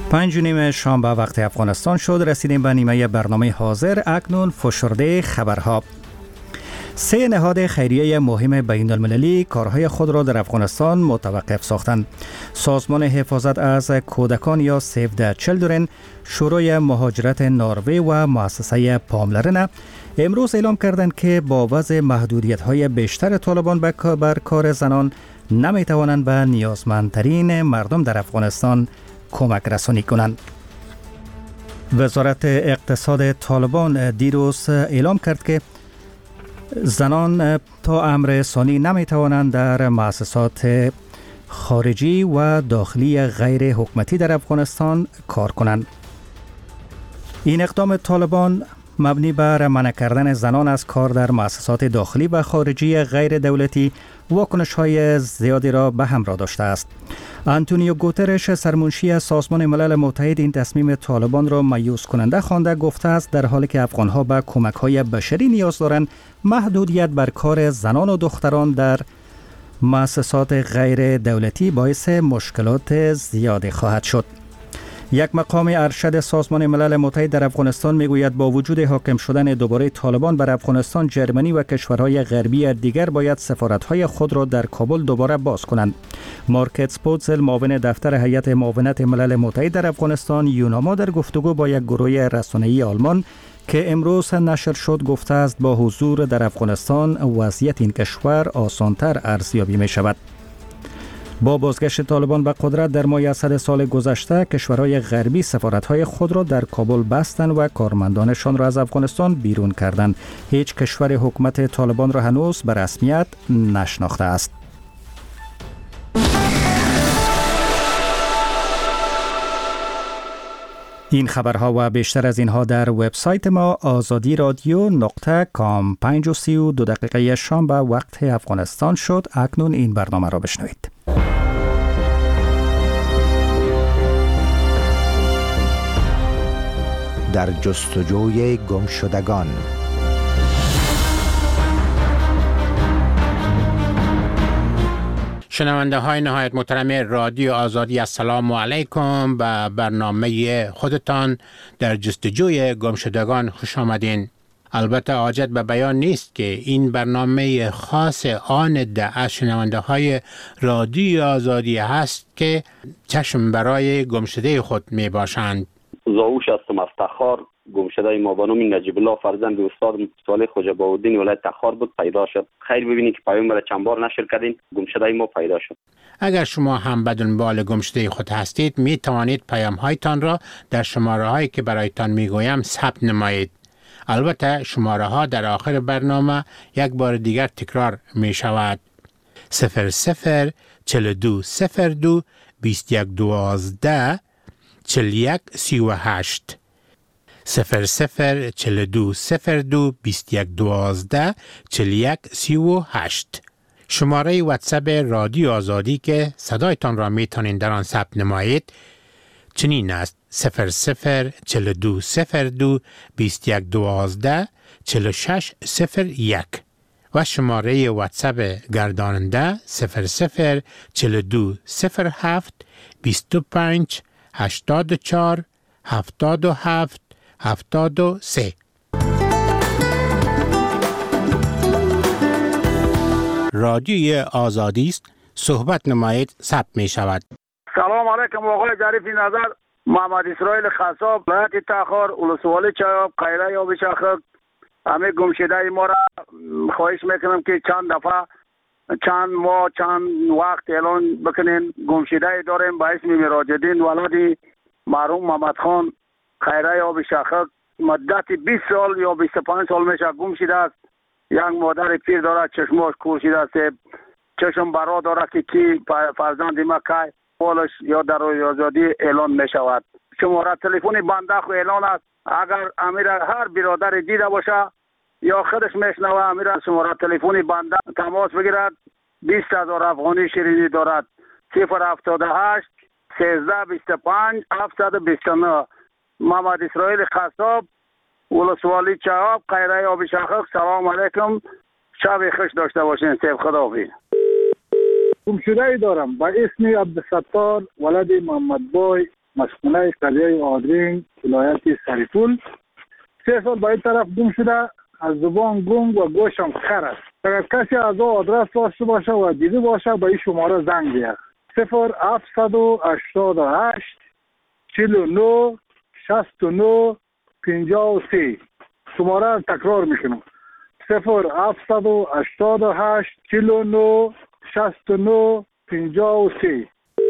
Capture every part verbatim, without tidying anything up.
پنج و نیم شام به وقت افغانستان شد. رسیدیم به نیمه برنامه حاضر. اکنون فشرده خبرها. سه نهاد خیریه مهم بین المللی کارهای خود را در افغانستان متوقف ساختند. سازمان حفاظت از کودکان یا سیو د چیلدرن، شورای مهاجرت نروژ و مؤسسه پاملرنه امروز اعلام کردند که با وضع محدودیت‌های بیشتر طالبان بر کار زنان نمی‌توانند به نیازمندترین مردم در افغانستان کمک رسانی کنند. وزارت اقتصاد طالبان دیروز اعلام کرد که زنان تا امر ثانی نمی‌توانند در مؤسسات خارجی و داخلی غیر حکومتی در افغانستان کار کنند. این اقدام طالبان مبنی بر منع کردن زنان از کار در مؤسسات داخلی و خارجی غیر دولتی واکنش‌های زیادی را به همراه داشته است. آنتونیو گوترش، سرمنشی سازمان ملل متحد، این تصمیم طالبان را مایوس کننده خوانده گفته است در حالی که افغان‌ها به کمک‌های بشری نیاز دارند، محدودیت بر کار زنان و دختران در مؤسسات غیر دولتی باعث مشکلات زیادی خواهد شد. یک مقام ارشد سازمان ملل متحد در افغانستان میگوید با وجود حاکم شدن دوباره طالبان بر افغانستان، جرمنی و کشورهای غربی دیگر باید سفارت‌های خود را در کابل دوباره باز کنند. مارکت سپوتزل، معاون دفتر هیئت معاونت ملل متحد در افغانستان یوناما، در گفتگو با یک گروه رسانه‌ای آلمان که امروز نشر شد گفته است با حضور در افغانستان وضعیت این کشور آسان‌تر ارزیابی می شود. با بازگشت طالبان به قدرت در ماه اسد سال گذشته، کشورهای غربی سفارت‌های خود را در کابل بستند و کارمندانشان را از افغانستان بیرون کردند. هیچ کشور حکومت طالبان را هنوز به رسمیت نشناخته است. این خبرها و بیشتر از اینها در وبسایت ما آزادی رادیو نقطه کام. پنج و سی و دو دقیقه شام به وقت افغانستان شد. اکنون این برنامه را بشنوید. در جستجوی گمشدگان. شنونده های نهایت محترم رادیو آزادی، السلام علیکم. به برنامه خودتان در جستجوی گمشدگان خوش آمدین. البته حاجت به بیان نیست که این برنامه خاص آن ده از شنونده های رادیو آزادی هست که چشم برای گمشده خود می باشند. زاوش هستم از تخار. گمشده ما به نام نجیب الله فرزند استاد صالح خوجا باودین ولایت تخار بود پیدا شد. خیر ببینید که پیام را چند بار نشر کردین، گمشده ما پیدا شد. اگر شما هم به دنبال گمشده خود هستید، می توانید پیام هایتان را در شماره هایی که برایتان می گویم ثبت نمایید. البته شماره ها در آخر برنامه یک بار دیگر تکرار می شود. صفر صفر چل دو صفر دو بیست یک دوازده چل یک سی و هشت صفر صفر چل دو صفر دو بیست یک دوازده چل یک سی و هشت. شماره واتساپ رادیو آزادی که صدایتان را میتونین در آن ثبت نمایید چنین است: صفر صفر چل دو صفر دو بیست یک دوازده چل شش صفر یک و شماره واتساپ گرداننده صفر صفر چل دو صفر هفت بیست و پنج هشتاد و چهار هفتاد و هفت هفتاد و سه. رادیوی آزادی است، صحبت نمایید، ثبت می شود. سلام علیکم آقای ظریف نظر. محمد اسرائیل خصاب، ولایت تخار، ولسوالی چایاب، قیره یا بشخک. همه گمشده ما را خواهش میکنم که چند دفعه چند ماه چند وقت اعلان بکنین. گمشده داریم به اسم مراجدین ولادی مرحوم محمد خان خیره یا بشخک. مدت بیست سال یا بیست و پنج سال میشه گم شده است. یک مادر پیر داره، چشماش کور شده است، چشم برا داره که کی فرزند ما که پولش یا در آزادی اعلان می شود. شماره تلفن بنده خو اعلان است. اگر امیر هر برادر دیده باشه یا خودش میشنوه، امیر شماره تلفن بنده تماس بگیرد. بیست هزار افغانی شیرینی دارد. صفر هفتاد و هشت سیزده بیست و پنج هفتصد و بیست و نه. محمد اسرائیل خصاب، ولسوالی چهاب، قیره آبی شخص. سلام علیکم، شب خوش داشته باشین. سیف خداحافظ. گمشده ای دارم به اسم عبدالستار ولد محمد بای مسکونه قریه آدرین ولایت سریپول. سه سال به این طرف گم شده، از زبان گم و گوشم خر است. اگر کسی از او آدرس داشته باشه و دیده باشه به این شماره زنگ بیاد. صفر هفتصد و هشتاد و هشت چهل و نه شصت و نه پنجاه و سه. شماره را تکرار میکنم. صفر هفتصد و هشتاد و هشت چهل و نه شصت و نه پنجاه و سه.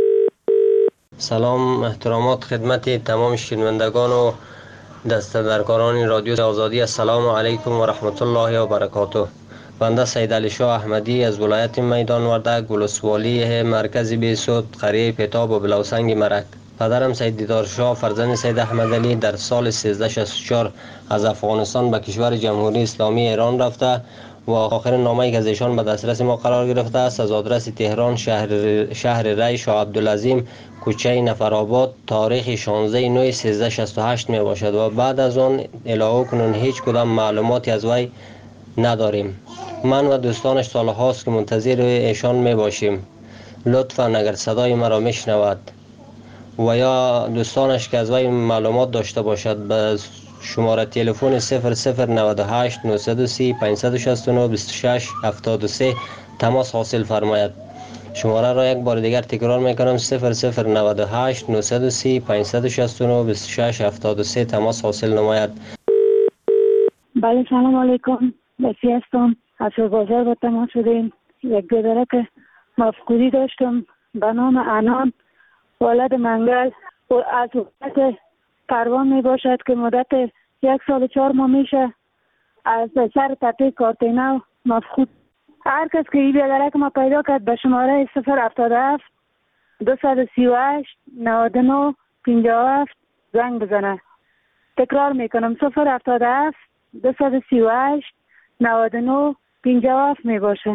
سلام احترامات خدمت تمام شنوندگان و دستندرکاران رادیو آزادی. السلام علیکم و رحمت الله و برکاته. بنده سید علی شاه احمدی از ولایت میدان وردک ولسوالی مرکز بیسود قریه پتاب و بلوسنگ مرک. پدرم سید دیدار شاه فرزند سید احمد علی در سال سیزده شصت و چهار از افغانستان به کشور جمهوری اسلامی ایران رفته و آخر نامه‌ای که از ایشان به دسترس ما قرار گرفته است از آدرس تهران شهر شهر ری شاه عبدالعظیم کوچه نفرآباد تاریخ شانزده نه سیزده شصت و هشت می باشد و بعد از آن الهو کنون هیچ کدام معلوماتی از وی نداریم. من و دوستانش سال هاست که منتظر ایشان می باشیم. لطفا اگر صدای مرا میشنود و یا دوستانش که از وی معلومات داشته باشد به شماره تلفن صفر صفر نود و هشت نهصد و سی پانصد و شصت و نه بیست و شش هفتاد و سه تماس حاصل فرماید. شماره را یک بار دیگر تکرار میکنم صفر صفر نود و هشت نهصد و سی پانصد و شصت و نه بیست و شش هفتاد و سه تماس حاصل نماید. بله سلام علیکم. بسی هستم. از بازار با تماس شدیم. یک گذره که مفقودی داشتم به نام انان ولد منگل و از وقت پروان می باشد که مدت یک سال و چهار ماه میشه از سر تپه کارتینو مفقود. هر کس که این بیادره که ما پیدا کرد به شماره صفر هفتاد و هفت دویست و سی و هشت نود و نه پنجاه و هفت زنگ بزنه. تکرار میکنم صفر هفتاد و هفت دویست و سی و هشت نود و نه پنجاه و هفت می باشه.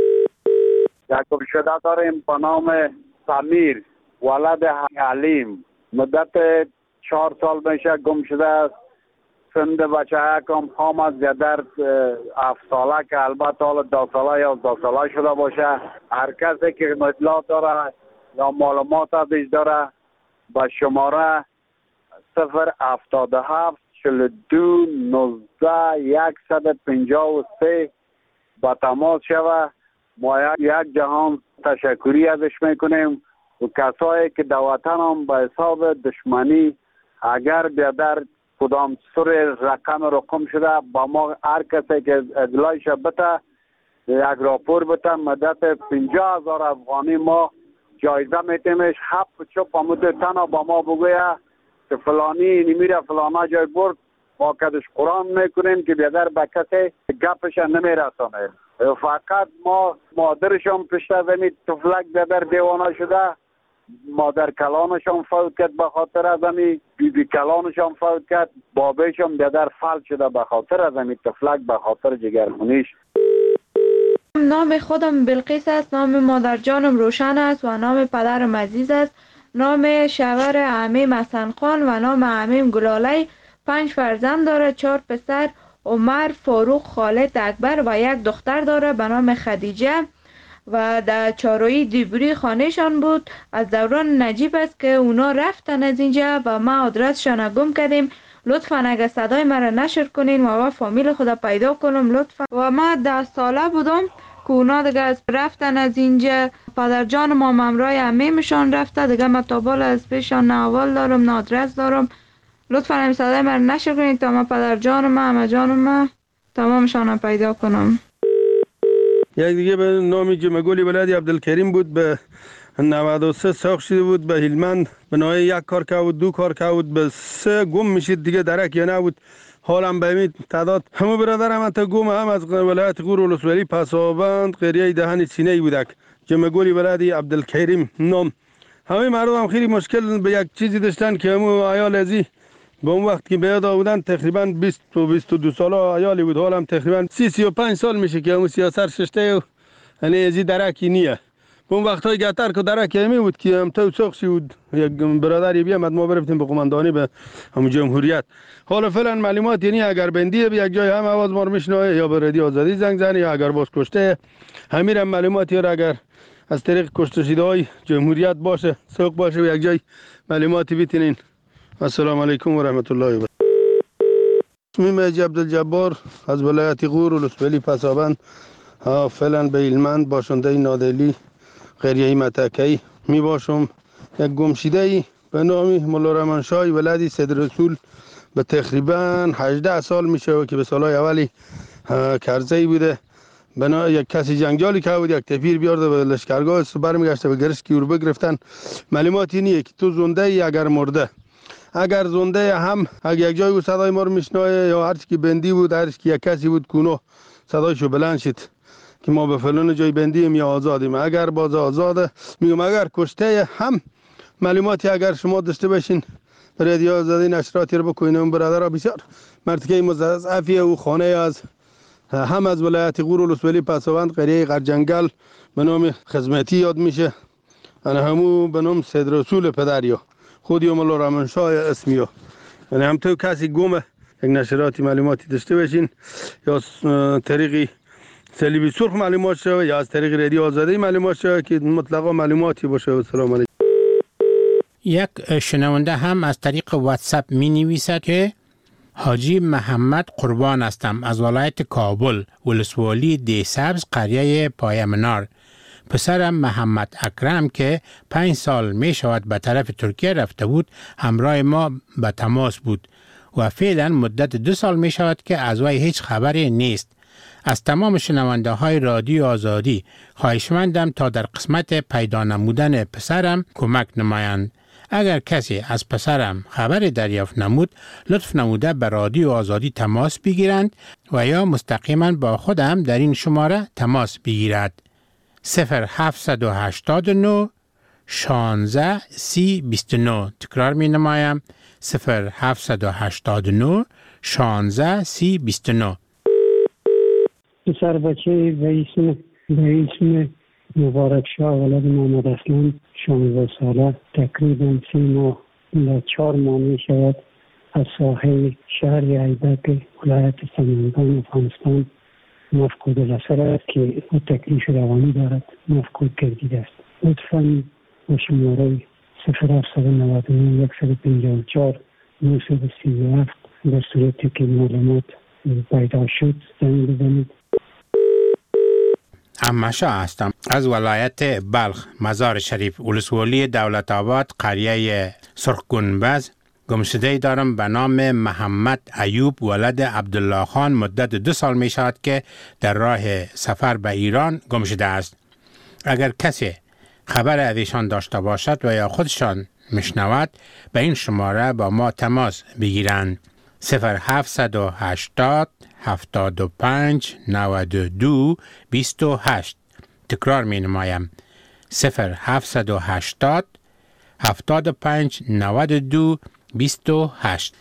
یک گمشده داریم به نام سمیر ولد علیم. مدت چهار سال میشه گم شده است. سند بچه کم هم از در هفت ساله که البته حال دو ساله یا دو ساله شده باشه. هر کسی که اطلاع داره یا معلومات ازش داره به شماره صفر هفتاد و هفت چهل و دو نوزده صد و پنجاه و سه با تماس شوه. ما یک جهان تشکری ازش میکنیم و کسایی که در وطن هم به حساب دشمنی اگر بیادر کدام سر رقم رقم شده با ما هر کسی که اطلاعش بده یک راپور بده مدت پنجاه هزار افغانی ما جایزه میتیمش. هفت چوب امود تنها با ما بگویه که فلانی نمیره فلانا جای برد ما کدش قرآن میکنیم که بیادر به کسی گپش نمیرسانه. فقط ما مادرشان پشت زمین تفلک بیادر دیوانه شده. مادر کلانشان فوت کرد به خاطر از امی، بی بی کلانشان فوت کرد، بابیشان بیادر فلج شده به خاطر از امی تفلک به خاطر جگرخونیش. نام خودم بلقیس است، نام مادر جانم روشن است و نام پدرم عزیز است. نام شوهر عمیم حسن خان و نام عمیم گلاله. پنج فرزند داره، چهار پسر عمر، فاروق، خالد، اکبر و یک دختر داره به نام خدیجه و در چارویی دیبری خانهشان بود. از دوران نجیب است که اونا رفتن از اینجا و ما آدرسشان گم کردیم. لطفا اگر صدای مرا نشر کنین و فامیل خدا پیدا کنم لطفا. و ما ده ساله بودم که اونا دیگه از رفتن از اینجا. پدر جان ما ممرای عمیمشان رفته دیگه. ما تابال از پیشان نه اول دارم نه آدرس دارم. لطفا این صدای مرا نشر کنین تا ما پدر جان ما همه جان ما تمامشان پیدا کنم. یک دیگه به نامی جمگولی ولادی عبدالکریم بود، به نود و سه ساخت شده بود، به هلمند به نوعی یک کار که بود دو کار که بود به سه گم میشید دیگه درک یا نبود. حالم به این تعداد همه برادرم تا گم هم از ولایت غور ولسوالی پسابند قریه دهن سینه بودک. جمگولی ولادی عبدالکریم نام. همه مردم هم خیلی مشکل به یک چیزی داشتن که همو عیال ازی به اون وقت که بیاد آودن تقریبا بیست و بیست و دو ساله عیالی بود. حالم تقریبا سی سی و پنج سال میشه که همون سیاست ششته و یعنی ازی درکی نیه. به اون وقت های گتر که درکی همی بود که هم تو ساخشی بود یک برادری بیامد ما برفتیم به قماندانی به همون جمهوریت. حالا فعلا معلومات یعنی اگر بندیه به یک جای هم آواز ما رو میشنوه یا به رادیو آزادی زنگ زنی یا اگر باز کشته همین معلوماتی را اگر از طریق کشته شده های جمهوریت باشه، سوق باشه و یک جای معلوماتی بیتینین. السلام علیکم و رحمت الله و برکاته. اسمیم عبدالجبار از ولایت غور ولسوالی پسابند، فعلا به هلمند باشنده نادلی قریه متکی می باشم. یک گمشده به نام مولا رحمانشاه ولد سید رسول به تقریبا هجده سال میشه که به سالهای اولی کرزی بوده. بنا یک کسی جنگجالی که بود یک تفیر بیارده به لشکرگاه برمیگشته به گرسکی رو بگرفتن. معلومات اینیه که تو زنده ای اگر مرده، اگر زنده هم اگر یک جای بود صدای ما رو میشنوه یا هر چی که بندی بود، هر چی که یک کسی بود کونو صدایشو بلند شد که ما به فلان جای بندیم یا آزادیم. اگر باز آزاده میگم، اگر کشته هم معلوماتی اگر شما داشته باشین رادیو آزادی نشراتی رو بکنین. اون برادرها بسیار مرتکه مضاعفی او خانه از هم از ولایت غور ولسوالی پسابند قریه غرجنگل به نام خدمتی یاد میشه. انا همو به نام سید رسول پدریا خودی مولا رحمانشاه اسمیو. یعنی هم تو کسی گمه یک نشراتی معلوماتی داشته باشین یا طریقی صلیبی سرخ معلومات شوه یا از طریق رادیو آزادی معلومات شوه که مطلقا معلوماتی باشه. و سلام علیکم. یک شنونده هم از طریق واتساپ می نویسد که حاجی محمد قربان هستم از ولایت کابل ولسوالی دی سبز قریه پای منار. پسرم محمد اکرم که پنج سال می شود به طرف ترکیه رفته بود همراه ما به تماس بود و فعلا مدت دو سال می شود که از وی هیچ خبری نیست. از تمام شنونده های رادیو آزادی خواهشمندم تا در قسمت پیدا نمودن پسرم کمک نمایند. اگر کسی از پسرم خبر دریافت نمود لطف نموده به رادیو آزادی تماس بگیرند و یا مستقیما با خودم در این شماره تماس بگیرد. صفر هفت هشت نه شانزده سی بیست و نه. تکرار می نمایم. صفر هفت هشت نه شانزده سی بیست و نه. پسر بچه به اسم به اسم مبارک شاه ولد محمد اسلام شانزده ساله تقریبا سی ماه و چهار ماه می شود از ساحل شهر ایبک ولایت سمنگان افغانستان مفقود الاثر است که او تکلیف روانی دارد، مفقود گردیده است. لطفاً با شماره صفر هفت نه نه صد و پنجاه و چهار نهصد و سی و هفت در صورتی که معلومات پیدا شد زنگ بزنید. امشا هستم از ولایت بلخ مزار شریف ولسوالی دولت آباد قریه سرخ گنبز. گمشده دارم به نام محمد ایوب ولد عبدالله خان. مدت دو سال می شود که در راه سفر به ایران گمشده است. اگر کسی خبر از ایشان داشته باشد و یا خودشان میشنود به این شماره با ما تماس بگیرند. صفر هفت هشتاد هفتاد و پنج نود و دو بیست و هشت. تکرار می نمایم. صفر هفت هشتاد هفتاد و پنج نود و دو بیست و هشت.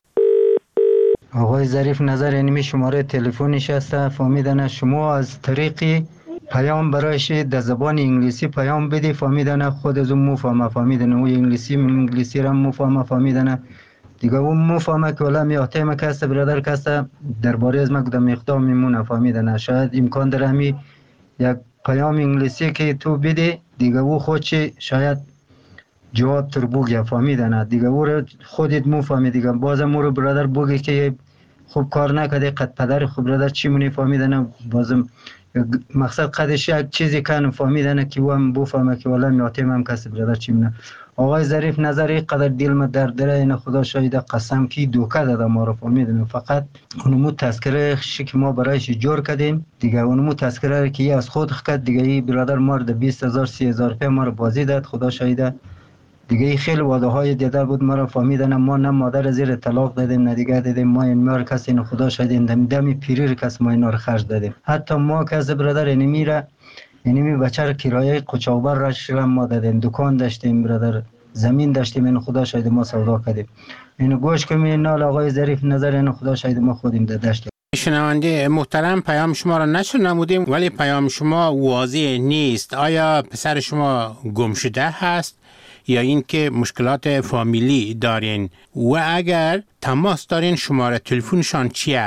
آقای ظریف نظر اینمی شماره تلفنش است. فهمیدن شما از طریقی پیام برایش در زبان انگلیسی پیام بدی، فهمیدن خود از اون مفهمه، فهمیدن او انگلیسی انگلیسی را مفهمه، فهمیدن دیگه اون مفهمه که ولی میاته ما کسته برادر کسته درباره از ما کدام اقدام میمونه، فهمیدن شاید امکان داره همی یک پیام انگلیسی که تو بدی دیگه او خودش شاید جواب تر بگه، فهمیدن دیگه او رو خودت مفهمی دیگه بازم او رو برادر بگی که خوب کار نکرده قد پدر خوب برادر چی مونی، فهمیدن بازم مقصد قدش یک چیزی کنم، فهمیدن که او هم بفهمه که والا میاته هم کسی برادر چی مونه. آقای ظریف نظری قدر دل ما درد داره، این خدا شاید قسم کی دوکه داده ما رو، فهمیدن فقط اونمو تذکره شی که ما برایش جور کردیم دیگه، اونمو تذکره که از خود کرد دیگه، این برادر ما رو بیست هزار سی هزار روپیه ما رو بازی داد، خدا شاید دیگه خیلی واده های دیده بود ما رو، فهمیدن ما نه مادر زیر طلاق دادیم نه دیگه دادیم، ما این ما رو کسی نه خدا شاید این دمی پیری رو کس ما اینا رو خرج دادیم، حتی ما کس برادر اینی میره اینی می بچه رو کرایه قچاوبر را شرم ما دادیم، دکان داشتیم برادر، زمین داشتیم، این خدا شاید ما سودا کردیم، اینو گوش کنیم نال آقای ظریف نظر این خدا شاید ما خودیم داشتیم. شنونده محترم پیام شما را نشر نمودیم ولی پیام شما واضح نیست. آیا پسر شما گم شده هست یا اینکه مشکلات فامیلی دارین و اگر تماس دارین شماره تلفنشان چی است؟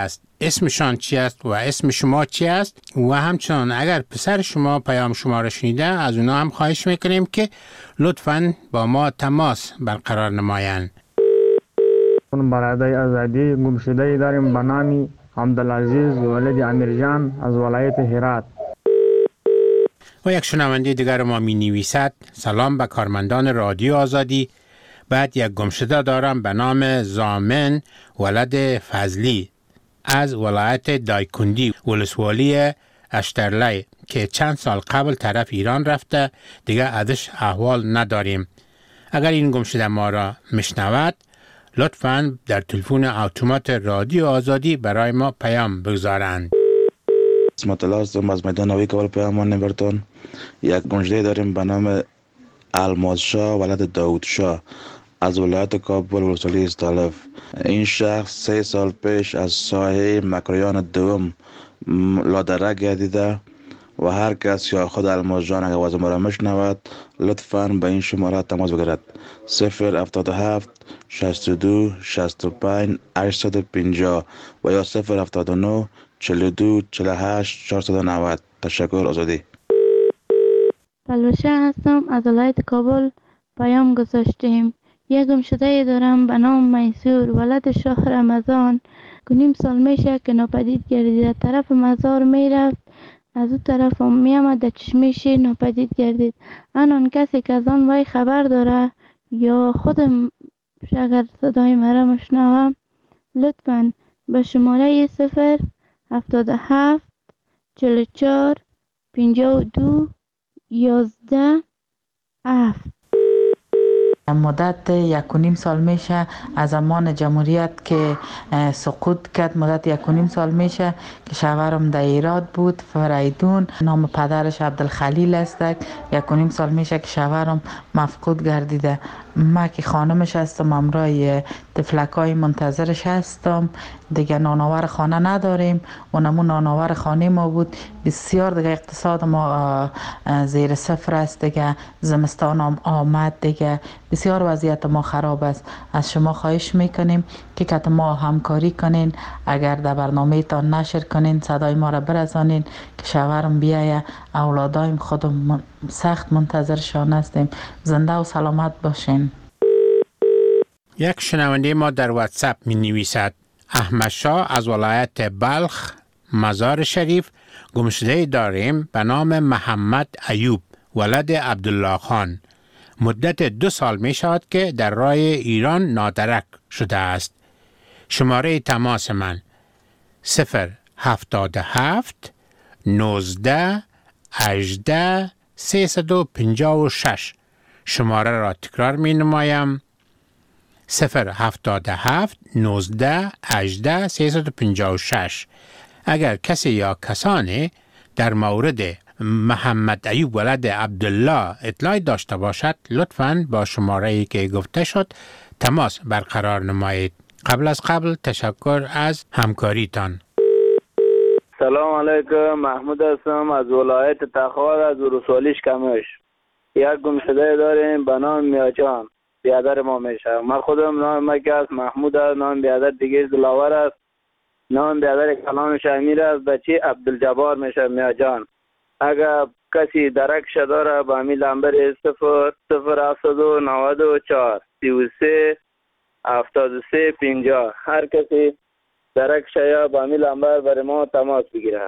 اسمشان چی است و اسم شما چی است و همچنان اگر پسر شما پیام شما را شنیده از اونا هم خواهش میکنیم که لطفاً با ما تماس برقرار نمایند. برادر آزادی گمشده داریم به نام عبدالعزیز ولد امیرجان از ولایت هرات. و یک شنونده دیگر ما می نویسد: سلام به کارمندان رادیو آزادی. بعد یک گمشده دارم به نام زامن ولد فضلی از ولایت دایکندی ولسوالی اشترلی که چند سال قبل طرف ایران رفته، دیگه ازش احوال نداریم. اگر این گمشده ما را میشنود لطفاً در تلفن اتومات رادیو آزادی برای ما پیام بگذارند. اسمت الله هستم از میدان نوی کابل پیام نمیبرتون. یک گمشده داریم به نام الماس شاه ولد داود شاه از ولایت کابل ولسوالی استالف. این شخص سه سال پیش از ساحه مکریان دوم لادره گردیده و هر کس یا خود الماس جان اگر آواز ما را میشنود لطفاً به این شماره تماس بگیرد: صفر هفتاد و هفت شصت و دو شصت و پنج هشتصد و پنجاه و یا صفر هفتاد و نه چهل و دو چهل و هشت چهارصد و نود. تشکر. آزادی. پلوشه هستم از ولایت کابل پیام گذاشتیم. یک گمشده دارم به نام میسور ولد شاه رمضان که نیم سال میشه که ناپدید گردیده. طرف مزار میرفت، از او طرف هم میامد، در چشمه شیر ناپدید گردید. آن کسی که از آن وی خبر داره یا خودم اگر صدای مرا مشنوم لطفاً به شماره صفر هفتاد و هفت چهل و چهار پنجاه و دو یازده هفت. مدت یک و نیم سال میشه از زمان جمهوریت که سقوط کرد، مدت یک و نیم سال میشه که شوهرم در ایراد بود، فریدون، نام پدرش عبدالخلیل است. یک و نیم سال میشه که شوهرم مفقود گردیده. ما که خانمش هستم همراه طفلکای منتظرش هستم. دیگه نانآور خانه نداریم، اونمون نانآور خانه ما بود. بسیار دیگه اقتصاد ما زیر صفر است، دیگه زمستان هم آمد، دیگه بسیار وضعیت ما خراب است. از شما خواهش میکنیم که کت ما همکاری کنین، اگر در برنامه تان نشر کنین صدای ما را برسانین که شوهرم بیایه. اولادایم خودم سخت منتظرشان هستیم. زنده و سلامت باشین. یک شنونده ما در واتساپ می نویسد: احمد شاه از ولایت بلخ مزار شریف گمشده داریم به نام محمد ایوب ولد عبدالله خان. مدت دو سال می شود که در راه ایران نادرک شده است. شماره تماس من صفر هفتاد و هفت نوزده هجده سیصد و پنجاه و شش. شماره را تکرار می نمایم: صفر هفتاد و هفت نوزده هجده سیصد و پنجاه و شش. اگر کسی یا کسانی در مورد محمد ایوب ولد عبدالله اطلاعی داشته باشد لطفاً با شماره ای که گفته شد تماس برقرار نمایید. قبل از قبل تشکر از همکاریتان. سلام علیکم، محمود هستم از ولایت تخار از ولسوالی کمش. یک گمشده داریم به نام میاجان، بیادر ما میشه. من خودم نام مکه است، محمود است. نام بیادر دیگه دلاور است. نام بیادر کلانش امیر است. بچه عبدالجبار میشه میاجان. اگر کسی درک داره با امی لنبر صفر صفر هفتاد و نود و چهار سی و سه هفتاد و سه پنجاه. هر کسی درک یا با امی لنبر برای ما تماس بگیره.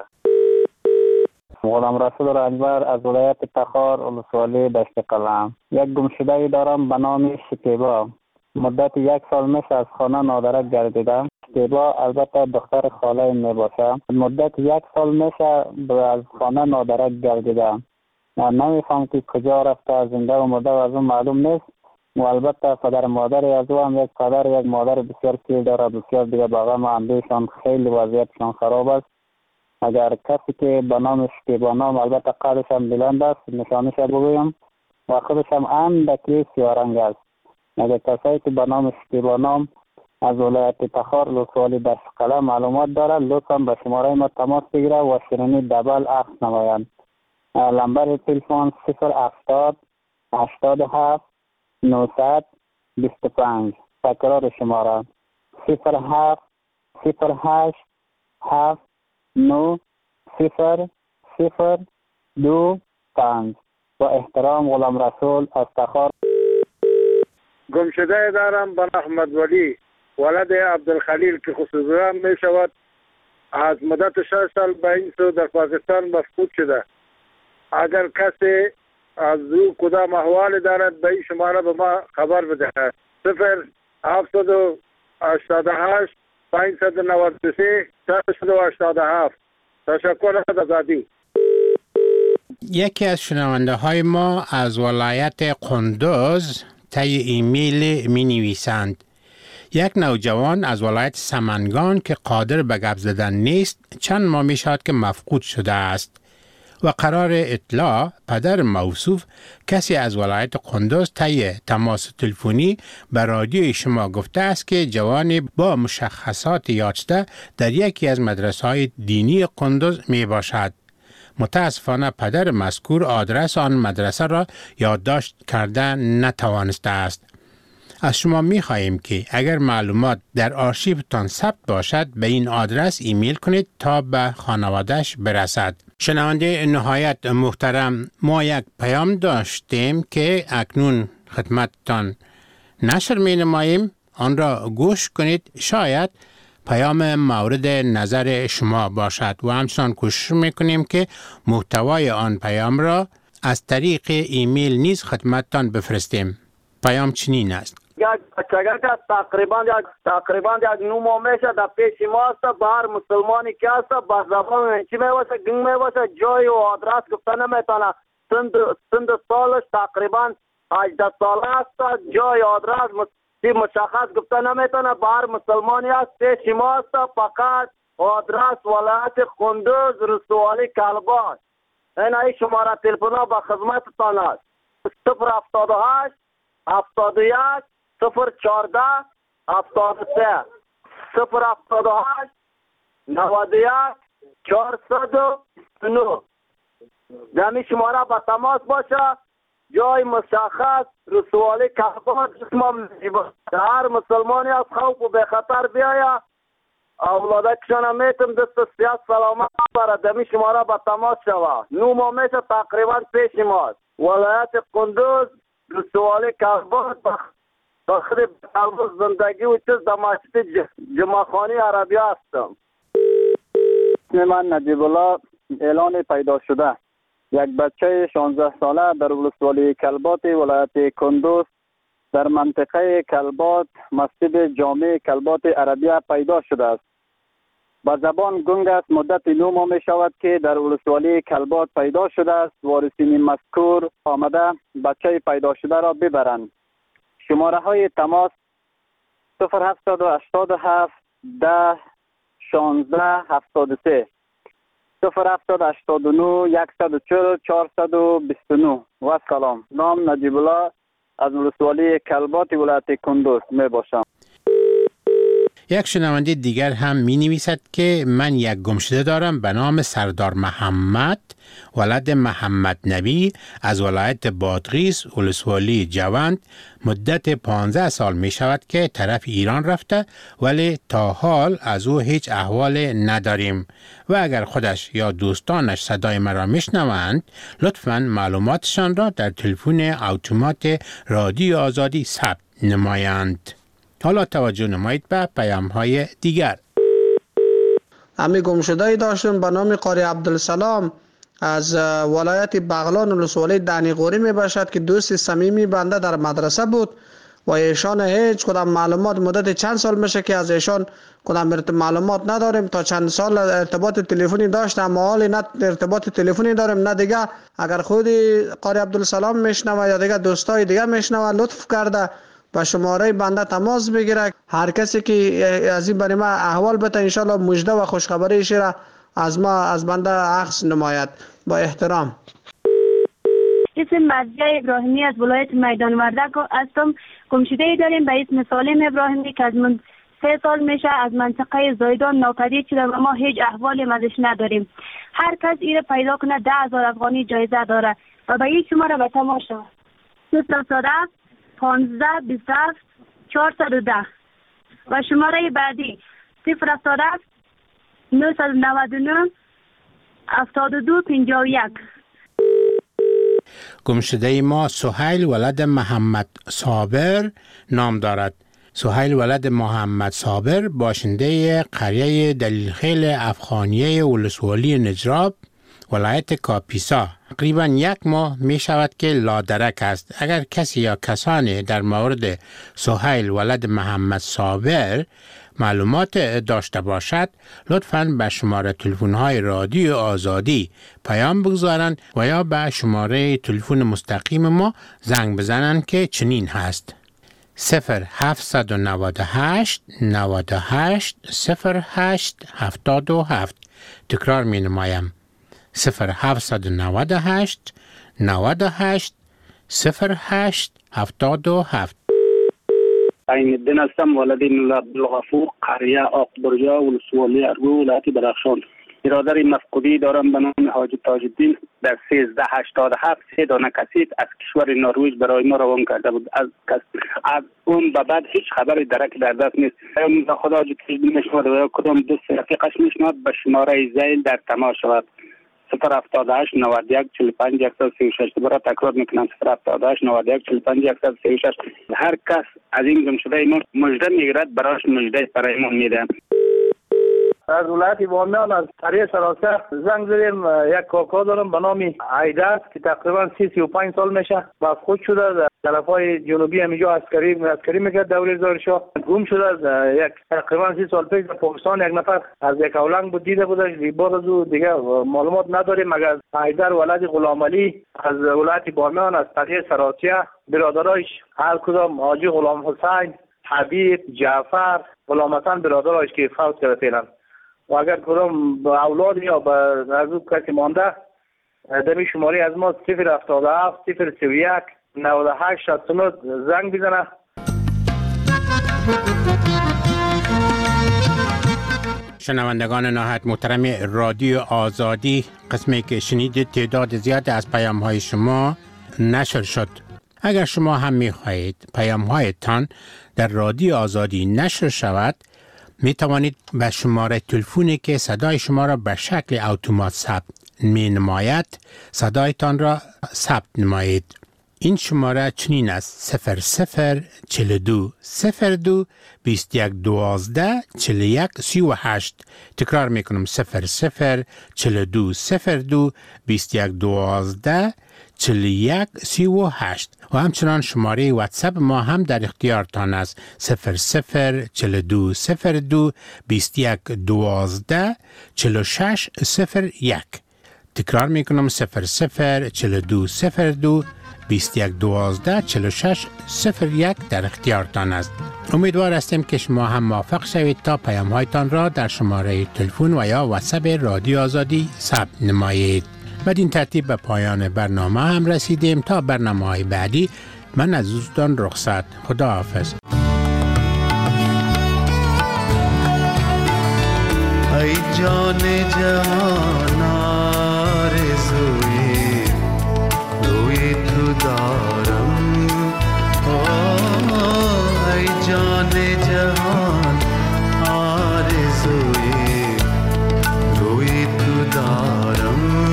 غلام رسول رنجبر از ولایت تخار ولسوالی دشت قلم. یک گمشده دارم به نام شکیبا. مدت یک سال میشه از خانه نادرک گردیدم. شکیبا البته دختر خاله می باشه. مدت یک سال میشه از خانه نادرک گردیدم. نمیفهم که کجا رفته، زنده و مرده و از اون معلوم نیست. و البته پدر مادر از او هم یک پدر یک مادر بسیار پیر داره. بسیار دیگه باقی ما اندیشان خیلی وضعیتشان خراب است. اگر کسی که به نام شکیبا نام، البته قدش هم بلند است، نشانش بگویم و خودش هم اندکی سیارنگ است. اگر کسی که به نام شکیبا نام از ولایت تخار ولسوالی دشت قلم معلومات داره لطفا به شماره ما تماس بگیره و شیرینی دبل عکس نمایند. لمبر تلفن صفر هفتاد هشتاد و هفت نهصد بیست و پنج. تکرار شماره صفر هفت صفر هشت هفت نو صفر صفر دو پنج. با احترام غلام رسول از تخار. گمشده دارم بن احمد ولی ولد عبدالخلیل که خصوصا می شود از مدت شش سال به این سو در پاکستان مفقود شده. اگر کسی از او کدام احوال دارد به این شماره به ما خبر بدهد. صفر هفتصد و هشتاد و هشت پانصد و نود و سه سیصد و هشتاد و هفت. تشکر از آزادی. یکی از شنونده های ما از ولایت قندوز طی ایمیل می نویسند: یک نوجوان از ولایت سمنگان که قادر به گپ زدن نیست چند ماه می شود که مفقود شده است و قرار اطلاع پدر موصوف کسی از ولایت قندوز طی تماس تلفنی به رادیوی شما گفته است که جوانی با مشخصات یافته در یکی از مدرسه‌های دینی قندوز می باشد. متاسفانه پدر مذکور آدرس آن مدرسه را یادداشت کرده نتوانسته است. از شما می خواهیم که اگر معلومات در آرشیوتان ثبت باشد به این آدرس ایمیل کنید تا به خانواده‌اش برسد. شنونده نهایت محترم، ما یک پیام داشتیم که اکنون خدمتتان نشر می نماییم. آن را گوش کنید، شاید پیام مورد نظر شما باشد و همچنان کوشش میکنیم که محتوای آن پیام را از طریق ایمیل نیز خدمتتان بفرستیم. پیام چنین است: یک بچگاه که تقریبا یک تقریبا یک نو ماه میشه در پیش ما است. به هر مسلمانی که است به زبان چی میباشه گنگ میباشه جای و آدرس گفته نمیتونه. سند سند سالش تقریبا هجده ساله است. جای آدرس مشخص گفته نمیتونه. به هر مسلمانی است پیش ما است. فقط آدرس ولایت قندوز رسوالی کلبات. این ای شماره تلفن به خدمتتان است: صفر هفتاد و هشت هفتاد و یک صفر چهارده هفتاد و سه صفر هفتاد و هشت نود و یک چهارصد و نه. دمی شماره به تماس باشه. جای مشخص رسوالی کلبات. هر مسلمانی از خوف و به خطر بیاید اولاده کشان میتم دست سیاست سلامت برد. دمی شماره به تماس شود. نو ما میشه تقریبا پیش ماست. ولایت قندوز رسوالی کلبات بخیر قلب زندگی و چیز در مسجد جمعخانی عربی هستم. من نجیب الله اعلان پیدا شده. یک بچه شانزده ساله در ولسوالی کلبات ولایت قندوز در منطقه کلبات مسجد جامع کلبات عربی پیدا شده است. با زبان گنگ است. مدت نو ماه می شود که در ولسوالی کلبات پیدا شده است. وارثین مذکور آمده بچه پیدا شده را ببرند. شماره های تماس صفر هفتصد و هشتاد و هفت ده شانزده هفتاد و سه صفر هفتصد و هشتاد و نه صد و چهل چهارصد و بیست و نه. و سلام. نام نجیب الله از ولسوالی کلبات ولایت قندوز می باشم. یک شنونده دیگر هم می نویسد که من یک گمشده دارم به نام سردار محمد ولد محمد نبی از ولایت بادغیس ولسوالی جوند. مدت پانزده سال می شود که طرف ایران رفته ولی تا حال از او هیچ احوال نداریم و اگر خودش یا دوستانش صدای مرا میشنوند لطفاً معلوماتشان را در تلفن اتومات رادیو آزادی ثبت نمایند. حالا توجه نمایید به پیام های دیگر. امی گمشده داشتم به نام قاری عبدالسلام از ولایت بغلان ولسوالی دنیقوری می باشد که دوست صمیمی بنده در مدرسه بود و ایشان هیچ کدام معلومات مدت چند سال میشه که از ایشان کدام معلومات نداریم. تا چند سال ارتباط تلفنی داشتم اما حالی نه ارتباط تلفنی داریم نه دیگه. اگر خودی قاری عبدالسلام میشنوه یا دیگه دوستای دیگه میشنوه لطف کرده با شماره بنده تماس بگیره. هر کسی که از این برای ما احوال بده انشالله مژده و خوشخبریش را از ما از بنده اخذ نماید. با احترام. اسم مرضیه ابراهیمی از ولایت میدان وردک هستم. گمشده‌ای داریم به اسم سالم ابراهیمی که از من سه سال میشه از منطقه زایدان ناپدید شده و ما هیچ احوالی ازش نداریم. هر کس ایره پیدا کنه ده هزار افغانی جایزه داره و به این شماره به تماس شود. صفر پانزده بیست و هفت چهارصد و ده و شماره بعدی صفر هفتاد و هفت نهصد و نود و نه هفتاد و دو پنجاه و یک. گمشده ما سهیل ولد محمد صابر نام دارد. سهیل ولد محمد صابر باشنده قریه دلیلخیل افغانیه ولسوالی نجراب ولایت کاپیسا تقریبا یک ماه می شود که لادرک است. اگر کسی یا کسانی در مورد سهیل ولد محمد صابر معلومات داشته باشد لطفاً به شماره تلفن های رادیو آزادی پیام بگذارند و یا به شماره تلفن مستقیم ما زنگ بزنند که چنین هست: صفر هفتصد و نود و هشت نود و هشت صفر هشت هفتاد و هفت. تکرار می نمایم: صفر هفتصد و نود و هشت نود و هشت صفر هشت هفتاد و هفت. عین الدین هستم، ولد مولا عبدالغفور، قریه آقدریا ولسوالی ارگو ولایت درخشان. برادر مفقودی دارم به نام حاج تاج الدین. در سیزده هشتاد و هفت سه دانه کسیت از کشور نروژ برای ما روان کرده بود. از از اون به بعد هیچ خبری درک در دست نیست. یا خدا حاج تاج الدین میشنود و یا کدام دوست رفیقش میشنود به شماره زیل در تماس شود: صفر هفتاد و هشت نود و یک چهل و پنج صد و سی و شش. دوباره تکرار میکنم: صفر هفتاد و هشت نود و یک چهل و پنج صد و سی و شش. هر کس از این گمشده ما مژده میگیرد برایش مژده برایمان میده. از ولایت بامیان از قریه سراسر زنگ زدیم. یک کاکا دارم به نام عیدر که تقریبا سی سی و پنج سال میشه، مفقود شده در طرفای جنوبی همینجا عسکری عسکری میکرد دوره زارشاه. گم شده از یک تقریبا سی سال پیش در پاکستان. یک نفر از یک اولنگ بود دیده بودش، بعد از او دیگه معلومات نداریم مگر عیدر ولد غلام علی از ولایت بامیان از قریه سراسیه. برادرایش هر کدام حاجی غلام حسین، حبیب، جعفر، غلام حسن برادرایش که فوت کرده فعلا. و اگر کدام با اولاد یا با از او کسی مانده دمی شماری از ما صفر هفتاد و هفت صفر سی و یک نود و هشت شصت و نه زنگ بزنه. شنوندگان نهایت محترم رادیو آزادی، قسمی که شنیدید تعداد زیاد از پیام های شما نشر شد. اگر شما هم می خواهید پیام هایتان در رادیو آزادی نشر شود، می توانید به شماره تلفنی که صدای شما را به شکل اتومات ثبت می نماید صدایتان را ثبت نمایید. این شماره چنین است: صفر صفر چهل و دو صفر دو بیست و یک دوازده چهل و یک سی و هشت. تکرار می کنم: صفر صفر چهل و دو صفر دو بیست و یک دوازده چهل و یک سی و هشت. و همچنان شماره واتساپ ما هم در اختیارتان است: صفر صفر چهل و دو صفر دو بیست و یک دوازده چهل و شش صفر یک. تکرار می کنم: صفر صفر چهل و دو صفر دو بیست و یک دوازده چهل و شش صفر یک در اختیارتان است. امیدوار هستیم که شما هم موفق شوید تا پیام هایتان را در شماره تلفن و یا واتساپ رادیو آزادی ثبت نمایید. بدین ترتیب به پایان برنامه هم رسیدیم. تا برنامه های بعدی من از دوستان رخصت. خدا حافظ. ای جان جهان آرزوی روی تو دارم، ای جان جهان آرزوی روی تو دارم،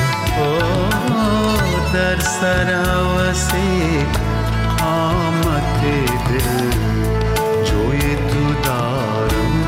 در سر هوسی قامت دل جوی تو دارم.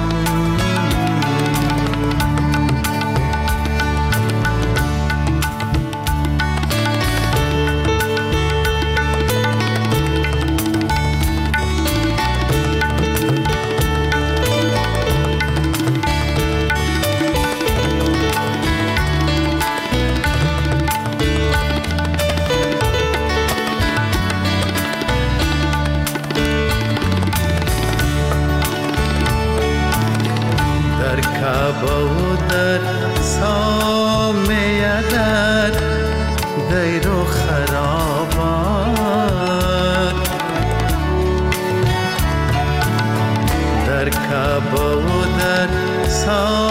و در سامه در دیر و خرابات، در کعبه و در سامه